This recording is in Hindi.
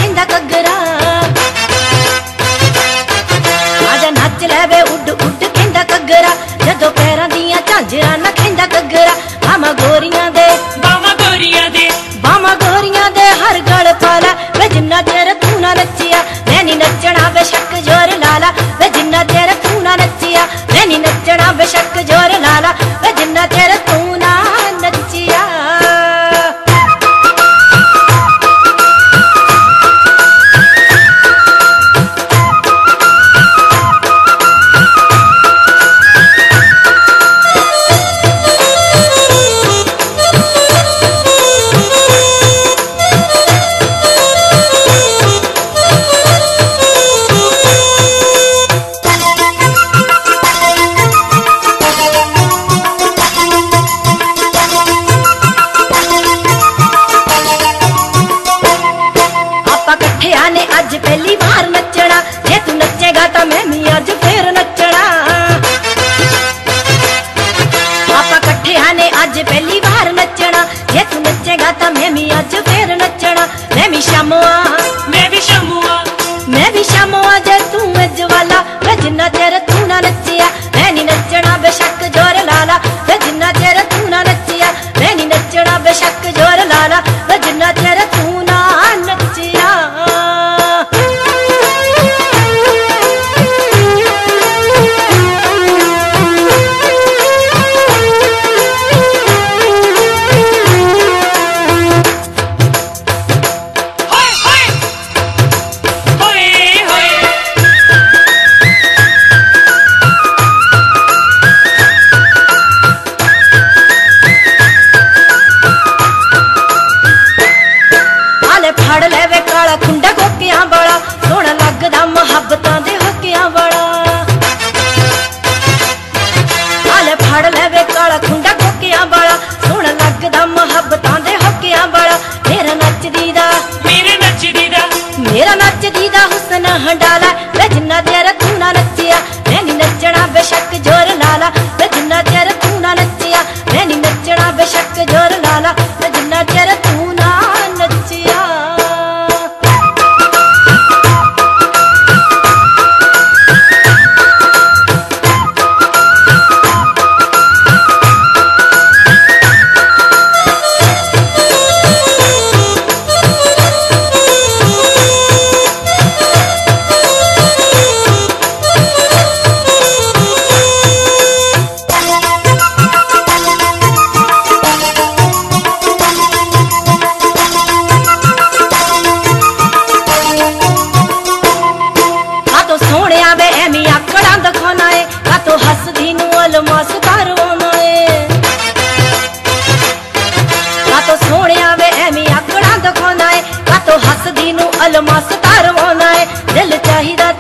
कहंदा घग्गरा आजा नच लैवे उड उड कहंदा घग्गरा जदों पैरां दियां झांजरां ना कहंदा घग्गरा बामा गोरियां दे हर गल पाला वे जिन्ना चेर तू ना नचिया मैं नी नचना बेशक जोर लाला वे जिन्ना चेर तू ना नचिया मैं नी नचना बेशक जोर लाला वे जिन्ना चेर तू ना नचिया। ने अज पहली बार नचना जे तू नचेगा तो मैं भी अज फिर नचना आपा कट्ठे ने अज पहली बार नचना जे तू नचेगा तो मैं भी अज फिर नचना मैं भी शामुआ जे तू अज वाला वे जिन्ना चेर तू ना नचिया मैं नी नचना बेशक जोर लाला वे जिन्ना चेर तू ना नचिया मैं नी नचना बेशक जोर लाला वे जिन्ना चेर तू ना नचिया। फड़ लेवे काला खुंडा गोकियां वाला सोहना लगदा मुहब्बतां दे होकियां वाला आले फड़ लेवे काला खुंडा गोकियां वाला सोहना लगदा मुहब्बतां दे होकियां वाला मेरा नचदी दा हुस्न हंडाला वे जिन्ना चेर तू ना नचिया मैं नी नचना बेशक जोर लाला वे जिन्ना चेर तू ना नचिया मैं नी नचना बेशक जोर लाला वे जिन्ना चेर तू ना नचिया। तो हसदी नू अलमास करवाना है तो सोहणिया वे एवी आकड़ा दिखाना है तो हसदी नू अलमास करवाना है दिल चाहिदा